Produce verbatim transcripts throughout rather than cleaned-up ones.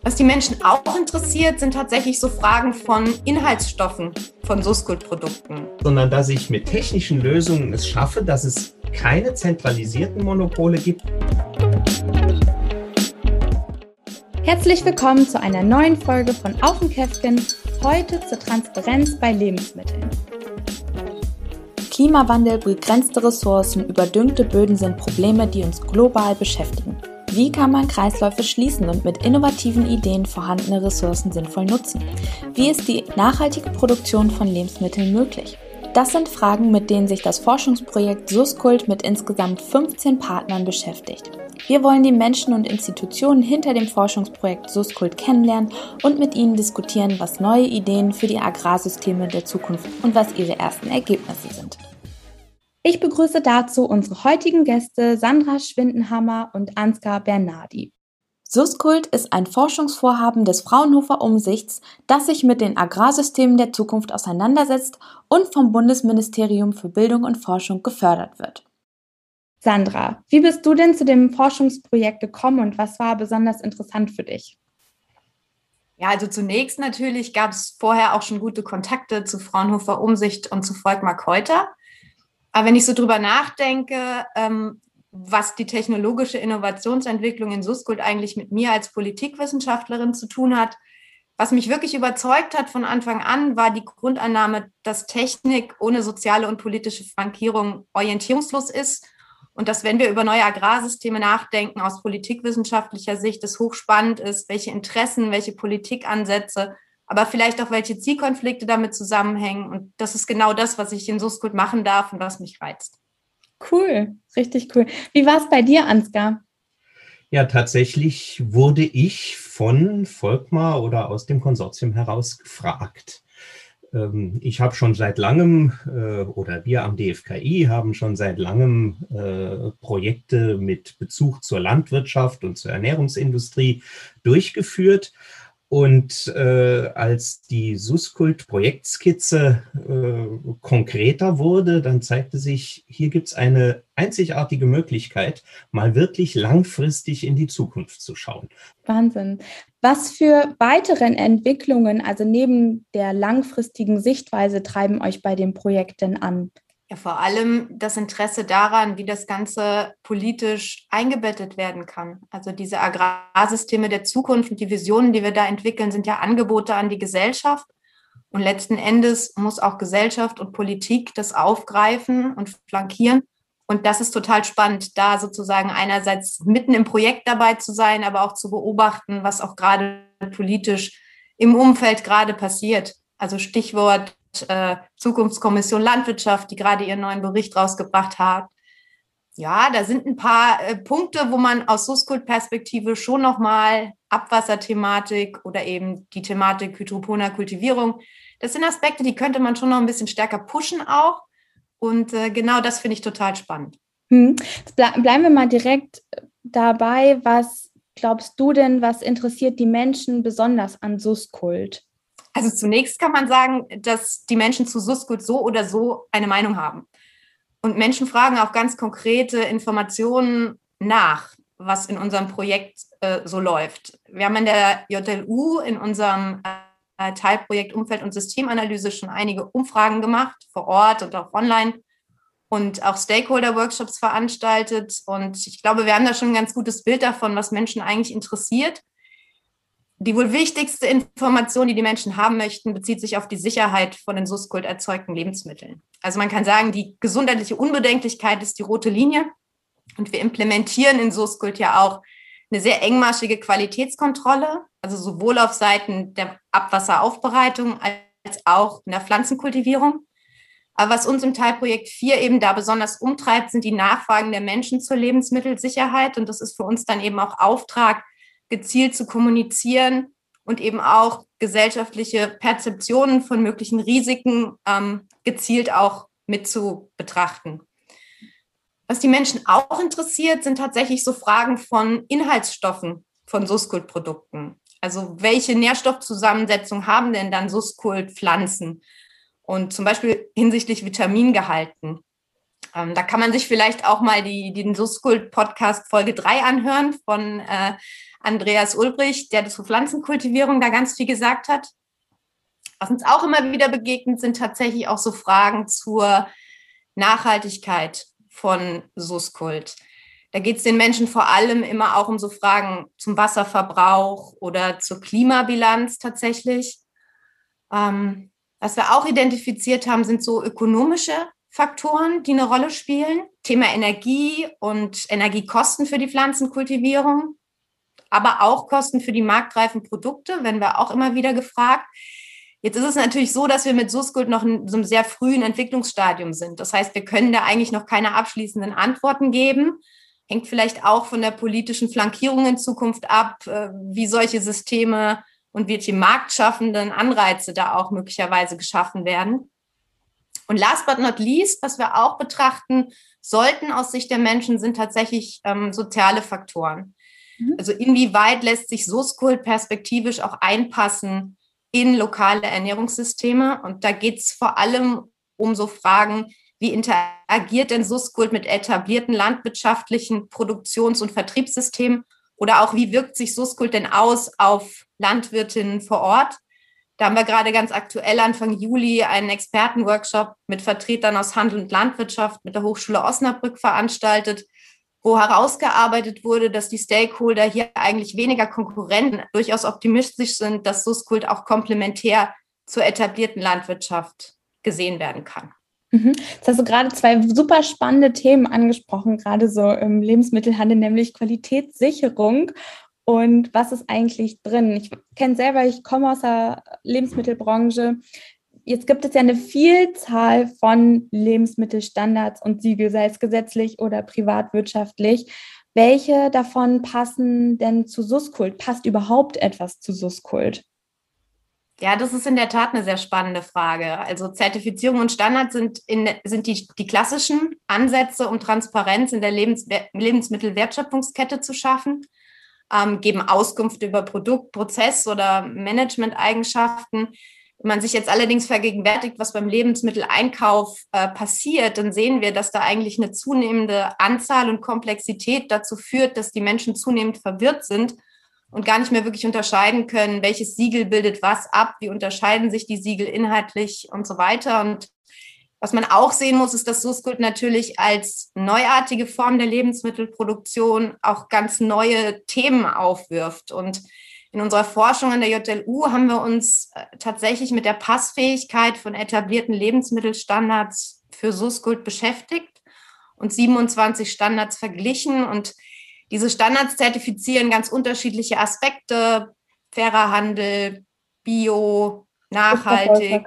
Was die Menschen auch interessiert, sind tatsächlich so Fragen von Inhaltsstoffen von Suskult-Produkten. Sondern dass ich mit technischen Lösungen es schaffe, dass es keine zentralisierten Monopole gibt. Herzlich willkommen zu einer neuen Folge von Auf dem Käfken, heute zur Transparenz bei Lebensmitteln. Klimawandel, begrenzte Ressourcen, überdüngte Böden sind Probleme, die uns global beschäftigen. Wie kann man Kreisläufe schließen und mit innovativen Ideen vorhandene Ressourcen sinnvoll nutzen? Wie ist die nachhaltige Produktion von Lebensmitteln möglich? Das sind Fragen, mit denen sich das Forschungsprojekt Suskult mit insgesamt fünfzehn Partnern beschäftigt. Wir wollen die Menschen und Institutionen hinter dem Forschungsprojekt Suskult kennenlernen und mit ihnen diskutieren, was neue Ideen für die Agrarsysteme der Zukunft und was ihre ersten Ergebnisse sind. Ich begrüße dazu unsere heutigen Gäste Sandra Schwindenhammer und Ansgar Bernardi. Suskult ist ein Forschungsvorhaben des Fraunhofer Umsichts, das sich mit den Agrarsystemen der Zukunft auseinandersetzt und vom Bundesministerium für Bildung und Forschung gefördert wird. Sandra, wie bist du denn zu dem Forschungsprojekt gekommen und was war besonders interessant für dich? Ja, also zunächst natürlich gab es vorher auch schon gute Kontakte zu Fraunhofer Umsicht und zu Volkmar Keuter. Aber wenn ich so drüber nachdenke, ähm, was die technologische Innovationsentwicklung in Suskult eigentlich mit mir als Politikwissenschaftlerin zu tun hat, was mich wirklich überzeugt hat von Anfang an, war die Grundannahme, dass Technik ohne soziale und politische Flankierung orientierungslos ist und dass, wenn wir über neue Agrarsysteme nachdenken, aus politikwissenschaftlicher Sicht es hochspannend ist, welche Interessen, welche Politikansätze, aber vielleicht auch welche Zielkonflikte damit zusammenhängen. Und das ist genau das, was ich in Suskult machen darf und was mich reizt. Cool, richtig cool. Wie war es bei dir, Ansgar? Ja, tatsächlich wurde ich von Volkmar oder aus dem Konsortium heraus gefragt. Ich habe schon seit langem, oder wir am D F K I haben schon seit langem Projekte mit Bezug zur Landwirtschaft und zur Ernährungsindustrie durchgeführt. Und äh, als die Suskult-Projektskizze äh, konkreter wurde, dann zeigte sich, hier gibt es eine einzigartige Möglichkeit, mal wirklich langfristig in die Zukunft zu schauen. Wahnsinn. Was für weitere Entwicklungen, also neben der langfristigen Sichtweise, treiben euch bei dem Projekt denn an? Ja, vor allem das Interesse daran, wie das Ganze politisch eingebettet werden kann. Also diese Agrarsysteme der Zukunft und die Visionen, die wir da entwickeln, sind ja Angebote an die Gesellschaft. Und letzten Endes muss auch Gesellschaft und Politik das aufgreifen und flankieren. Und das ist total spannend, da sozusagen einerseits mitten im Projekt dabei zu sein, aber auch zu beobachten, was auch gerade politisch im Umfeld gerade passiert. Also Stichwort Äh, Zukunftskommission Landwirtschaft, die gerade ihren neuen Bericht rausgebracht hat. Ja, da sind ein paar äh, Punkte, wo man aus Suskult-Perspektive schon nochmal Abwasserthematik oder eben die Thematik hydroponer Kultivierung, das sind Aspekte, die könnte man schon noch ein bisschen stärker pushen auch. Und äh, genau das finde ich total spannend. Hm. Ble- bleiben wir mal direkt dabei. Was glaubst du denn, was interessiert die Menschen besonders an Suskult? Also zunächst kann man sagen, dass die Menschen zu Suskult so oder so eine Meinung haben. Und Menschen fragen auch ganz konkrete Informationen nach, was in unserem Projekt äh, so läuft. Wir haben an der J L U in unserem äh, Teilprojekt Umfeld- und Systemanalyse schon einige Umfragen gemacht, vor Ort und auch online und auch Stakeholder-Workshops veranstaltet. Und ich glaube, wir haben da schon ein ganz gutes Bild davon, was Menschen eigentlich interessiert. Die wohl wichtigste Information, die die Menschen haben möchten, bezieht sich auf die Sicherheit von den Suskult erzeugten Lebensmitteln. Also man kann sagen, die gesundheitliche Unbedenklichkeit ist die rote Linie. Und wir implementieren in Suskult ja auch eine sehr engmaschige Qualitätskontrolle, also sowohl auf Seiten der Abwasseraufbereitung als auch in der Pflanzenkultivierung. Aber was uns im Teilprojekt vier eben da besonders umtreibt, sind die Nachfragen der Menschen zur Lebensmittelsicherheit. Und das ist für uns dann eben auch Auftrag, gezielt zu kommunizieren und eben auch gesellschaftliche Perzeptionen von möglichen Risiken ähm, gezielt auch mit zu betrachten. Was die Menschen auch interessiert, sind tatsächlich so Fragen von Inhaltsstoffen von Suskult-Produkten. Also welche Nährstoffzusammensetzung haben denn dann Suskult-Pflanzen? Und zum Beispiel hinsichtlich Vitamingehalten. Ähm, da kann man sich vielleicht auch mal die, den Suskult-Podcast Folge drei anhören von äh, Andreas Ulbrich, der zur Pflanzenkultivierung da ganz viel gesagt hat. Was uns auch immer wieder begegnet, sind tatsächlich auch so Fragen zur Nachhaltigkeit von Suskult. Da geht es den Menschen vor allem immer auch um so Fragen zum Wasserverbrauch oder zur Klimabilanz tatsächlich. Ähm, was wir auch identifiziert haben, sind so ökonomische Faktoren, die eine Rolle spielen. Thema Energie und Energiekosten für die Pflanzenkultivierung, aber auch Kosten für die marktreifen Produkte, werden wir auch immer wieder gefragt. Jetzt ist es natürlich so, dass wir mit Suskult noch in so einem sehr frühen Entwicklungsstadium sind. Das heißt, wir können da eigentlich noch keine abschließenden Antworten geben. Hängt vielleicht auch von der politischen Flankierung in Zukunft ab, wie solche Systeme und welche marktschaffenden Anreize da auch möglicherweise geschaffen werden. Und last but not least, was wir auch betrachten sollten aus Sicht der Menschen, sind tatsächlich ähm, soziale Faktoren. Mhm. Also inwieweit lässt sich Suskult perspektivisch auch einpassen in lokale Ernährungssysteme? Und da geht es vor allem um so Fragen, wie interagiert denn Suskult mit etablierten landwirtschaftlichen Produktions- und Vertriebssystemen? Oder auch, wie wirkt sich Suskult denn aus auf Landwirtinnen vor Ort? Da haben wir gerade ganz aktuell Anfang Juli einen Expertenworkshop mit Vertretern aus Handel und Landwirtschaft mit der Hochschule Osnabrück veranstaltet, wo herausgearbeitet wurde, dass die Stakeholder hier eigentlich weniger Konkurrenten durchaus optimistisch sind, dass Suskult auch komplementär zur etablierten Landwirtschaft gesehen werden kann. Jetzt hast du gerade zwei super spannende Themen angesprochen, gerade so im Lebensmittelhandel, nämlich Qualitätssicherung und was ist eigentlich drin. Ich kenne selber, ich komme aus der Lebensmittelbranche. Jetzt gibt es ja eine Vielzahl von Lebensmittelstandards und Siegel, sei es gesetzlich oder privatwirtschaftlich. Welche davon passen denn zu Suskult? Passt überhaupt etwas zu Suskult? Ja, das ist in der Tat eine sehr spannende Frage. Also Zertifizierung und Standards sind, in, sind die, die klassischen Ansätze, um Transparenz in der Lebens, Lebensmittelwertschöpfungskette zu schaffen, ähm, geben Auskunft über Produkt-, Prozess- oder Managementeigenschaften. Wenn man sich jetzt allerdings vergegenwärtigt, was beim Lebensmitteleinkauf äh, passiert, dann sehen wir, dass da eigentlich eine zunehmende Anzahl und Komplexität dazu führt, dass die Menschen zunehmend verwirrt sind und gar nicht mehr wirklich unterscheiden können, welches Siegel bildet was ab, wie unterscheiden sich die Siegel inhaltlich und so weiter. Und was man auch sehen muss, ist, dass Suskult natürlich als neuartige Form der Lebensmittelproduktion auch ganz neue Themen aufwirft. Und in unserer Forschung an der J L U haben wir uns tatsächlich mit der Passfähigkeit von etablierten Lebensmittelstandards für Suskult beschäftigt und siebenundzwanzig Standards verglichen. Und diese Standards zertifizieren ganz unterschiedliche Aspekte, fairer Handel, Bio, nachhaltig.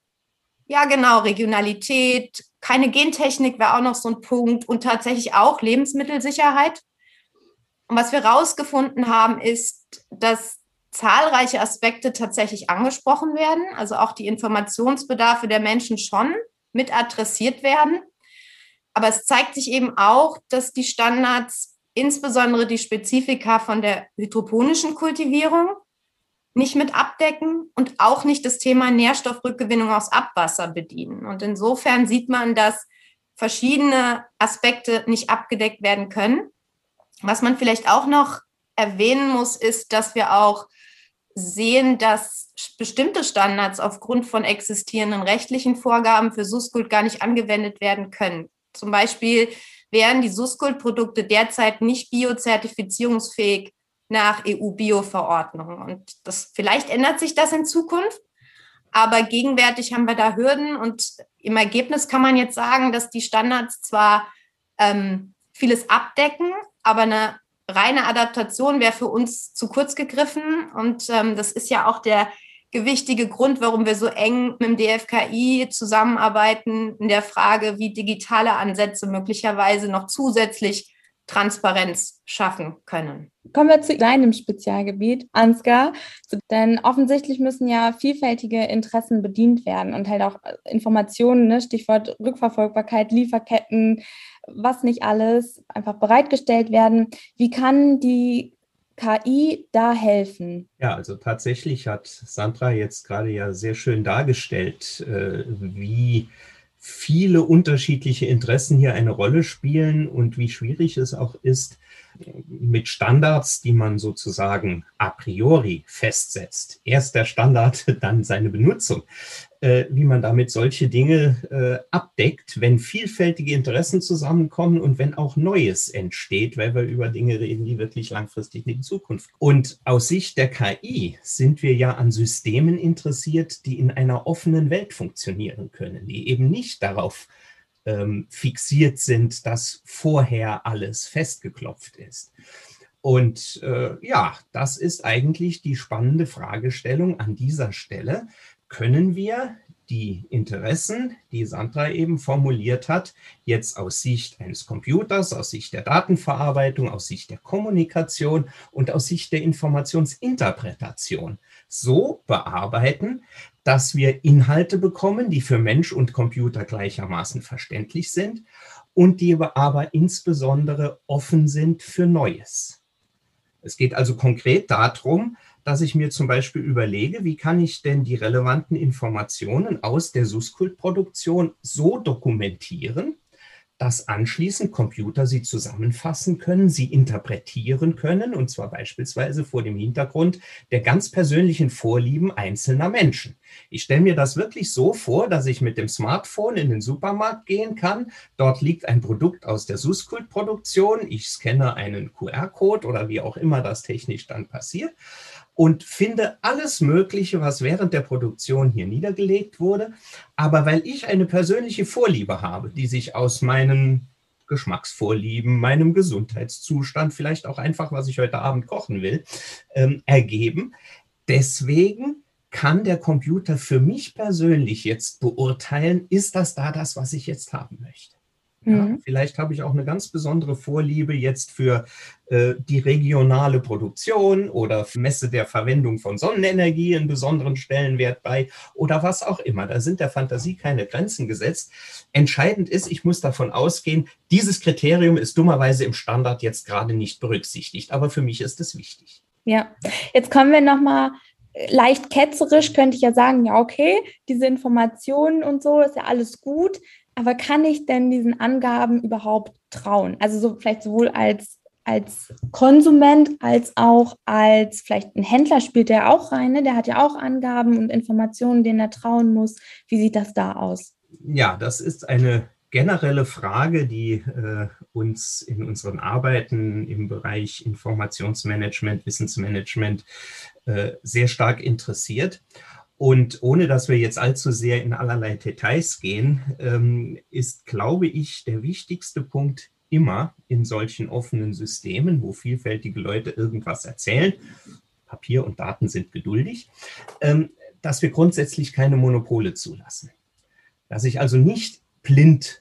Ja, genau, Regionalität, keine Gentechnik wäre auch noch so ein Punkt und tatsächlich auch Lebensmittelsicherheit. Und was wir herausgefunden haben, ist, dass zahlreiche Aspekte tatsächlich angesprochen werden, also auch die Informationsbedarfe der Menschen schon mit adressiert werden. Aber es zeigt sich eben auch, dass die Standards, insbesondere die Spezifika von der hydroponischen Kultivierung, nicht mit abdecken und auch nicht das Thema Nährstoffrückgewinnung aus Abwasser bedienen. Und insofern sieht man, dass verschiedene Aspekte nicht abgedeckt werden können. Was man vielleicht auch noch erwähnen muss, ist, dass wir auch sehen, dass bestimmte Standards aufgrund von existierenden rechtlichen Vorgaben für Suskult gar nicht angewendet werden können. Zum Beispiel wären die Suskult-Produkte derzeit nicht biozertifizierungsfähig nach E U-Bio-Verordnung. Und das, vielleicht ändert sich das in Zukunft, aber gegenwärtig haben wir da Hürden und im Ergebnis kann man jetzt sagen, dass die Standards zwar ähm, vieles abdecken, aber eine reine Adaptation wäre für uns zu kurz gegriffen und ähm, das ist ja auch der gewichtige Grund, warum wir so eng mit dem D F K I zusammenarbeiten in der Frage, wie digitale Ansätze möglicherweise noch zusätzlich Transparenz schaffen können. Kommen wir zu deinem Spezialgebiet, Ansgar. Denn offensichtlich müssen ja vielfältige Interessen bedient werden und halt auch Informationen, ne, Stichwort Rückverfolgbarkeit, Lieferketten, was nicht alles, einfach bereitgestellt werden. Wie kann die K I da helfen? Ja, also tatsächlich hat Sandra jetzt gerade ja sehr schön dargestellt, wie viele unterschiedliche Interessen hier eine Rolle spielen und wie schwierig es auch ist, mit Standards, die man sozusagen a priori festsetzt, erst der Standard, dann seine Benutzung, äh, wie man damit solche Dinge äh, abdeckt, wenn vielfältige Interessen zusammenkommen und wenn auch Neues entsteht, weil wir über Dinge reden, die wirklich langfristig in die Zukunft kommen. Und aus Sicht der K I sind wir ja an Systemen interessiert, die in einer offenen Welt funktionieren können, die eben nicht darauf ähm, fixiert sind, dass vorher alles festgeklopft ist. Und äh, ja, das ist eigentlich die spannende Fragestellung an dieser Stelle. Können wir die Interessen, die Sandra eben formuliert hat, jetzt aus Sicht eines Computers, aus Sicht der Datenverarbeitung, aus Sicht der Kommunikation und aus Sicht der Informationsinterpretation so bearbeiten, dass wir Inhalte bekommen, die für Mensch und Computer gleichermaßen verständlich sind und die aber insbesondere offen sind für Neues. Es geht also konkret darum, dass ich mir zum Beispiel überlege, wie kann ich denn die relevanten Informationen aus der Suskult-Produktion so dokumentieren, dass anschließend Computer sie zusammenfassen können, sie interpretieren können, und zwar beispielsweise vor dem Hintergrund der ganz persönlichen Vorlieben einzelner Menschen. Ich stelle mir das wirklich so vor, dass ich mit dem Smartphone in den Supermarkt gehen kann. Dort liegt ein Produkt aus der Suskult-Produktion. Ich scanne einen Q R-Code oder wie auch immer das technisch dann passiert und finde alles Mögliche, was während der Produktion hier niedergelegt wurde. Aber weil ich eine persönliche Vorliebe habe, die sich aus meinen Geschmacksvorlieben, meinem Gesundheitszustand, vielleicht auch einfach, was ich heute Abend kochen will, ähm, ergeben, deswegen kann der Computer für mich persönlich jetzt beurteilen, ist das da das, was ich jetzt haben möchte. Ja, mhm. Vielleicht habe ich auch eine ganz besondere Vorliebe jetzt für äh, die regionale Produktion oder messe der Verwendung von Sonnenenergie einen besonderen Stellenwert bei oder was auch immer. Da sind der Fantasie keine Grenzen gesetzt. Entscheidend ist, ich muss davon ausgehen, dieses Kriterium ist dummerweise im Standard jetzt gerade nicht berücksichtigt, aber für mich ist es wichtig. Ja, jetzt kommen wir nochmal leicht ketzerisch, könnte ich ja sagen, ja okay, diese Informationen und so, ist ja alles gut. Aber kann ich denn diesen Angaben überhaupt trauen? Also so vielleicht sowohl als, als Konsument als auch als vielleicht ein Händler spielt der auch rein, ne? Der hat ja auch Angaben und Informationen, denen er trauen muss. Wie sieht das da aus? Ja, das ist eine generelle Frage, die äh, uns in unseren Arbeiten im Bereich Informationsmanagement, Wissensmanagement äh, sehr stark interessiert. Und ohne, dass wir jetzt allzu sehr in allerlei Details gehen, ähm, ist, glaube ich, der wichtigste Punkt immer in solchen offenen Systemen, wo vielfältige Leute irgendwas erzählen, Papier und Daten sind geduldig, ähm, dass wir grundsätzlich keine Monopole zulassen. Dass ich also nicht blind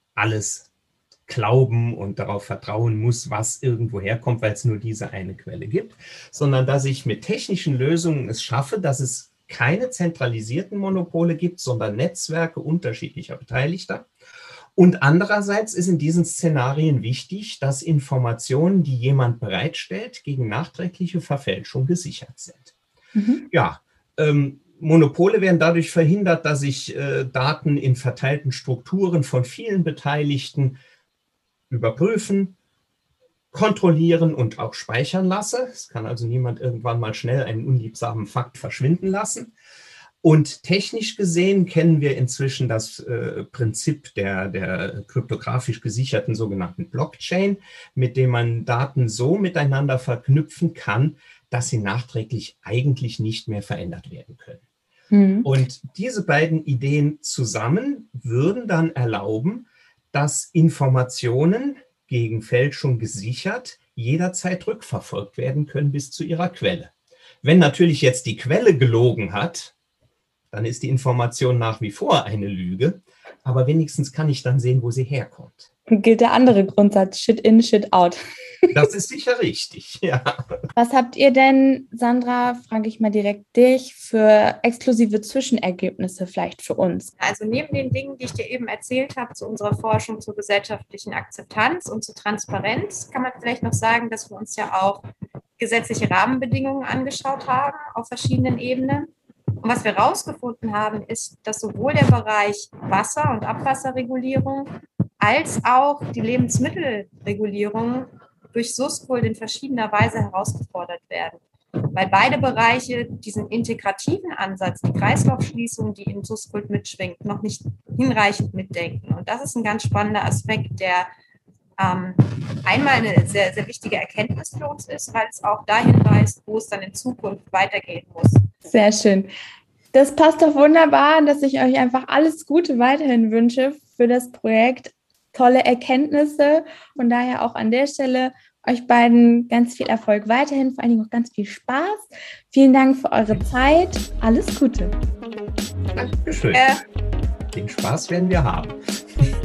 alles glauben und darauf vertrauen muss, was irgendwo herkommt, weil es nur diese eine Quelle gibt, sondern dass ich mit technischen Lösungen es schaffe, dass es keine zentralisierten Monopole gibt, sondern Netzwerke unterschiedlicher Beteiligter. Und andererseits ist in diesen Szenarien wichtig, dass Informationen, die jemand bereitstellt, gegen nachträgliche Verfälschung gesichert sind. Mhm. Ja, ähm, Monopole werden dadurch verhindert, dass ich äh, Daten in verteilten Strukturen von vielen Beteiligten überprüfen, kontrollieren und auch speichern lasse. Es kann also niemand irgendwann mal schnell einen unliebsamen Fakt verschwinden lassen. Und technisch gesehen kennen wir inzwischen das äh, Prinzip der, der kryptografisch gesicherten sogenannten Blockchain, mit dem man Daten so miteinander verknüpfen kann, dass sie nachträglich eigentlich nicht mehr verändert werden können. Mhm. Und diese beiden Ideen zusammen würden dann erlauben, dass Informationen gegen Fälschung gesichert, jederzeit rückverfolgt werden können bis zu ihrer Quelle. Wenn natürlich jetzt die Quelle gelogen hat, dann ist die Information nach wie vor eine Lüge, aber wenigstens kann ich dann sehen, wo sie herkommt. Gilt der andere Grundsatz, Shit in, Shit out. Das ist sicher richtig, ja. Was habt ihr denn, Sandra, frage ich mal direkt dich, für exklusive Zwischenergebnisse vielleicht für uns? Also neben den Dingen, die ich dir eben erzählt habe, zu unserer Forschung zur gesellschaftlichen Akzeptanz und zur Transparenz, kann man vielleicht noch sagen, dass wir uns ja auch gesetzliche Rahmenbedingungen angeschaut haben auf verschiedenen Ebenen. Und was wir herausgefunden haben, ist, dass sowohl der Bereich Wasser- und Abwasserregulierung als auch die Lebensmittelregulierung durch Suscult in verschiedener Weise herausgefordert werden. Weil beide Bereiche diesen integrativen Ansatz, die Kreislaufschließung, die in Suscult mitschwingt, noch nicht hinreichend mitdenken. Und das ist ein ganz spannender Aspekt, der ähm, einmal eine sehr, sehr wichtige Erkenntnis für uns ist, weil es auch dahin weist, wo es dann in Zukunft weitergehen muss. Sehr schön. Das passt doch wunderbar, dass ich euch einfach alles Gute weiterhin wünsche für das Projekt. Tolle Erkenntnisse und daher auch an der Stelle euch beiden ganz viel Erfolg weiterhin, vor allen Dingen auch ganz viel Spaß. Vielen Dank für eure Zeit. Alles Gute. Dankeschön. Äh. Den Spaß werden wir haben.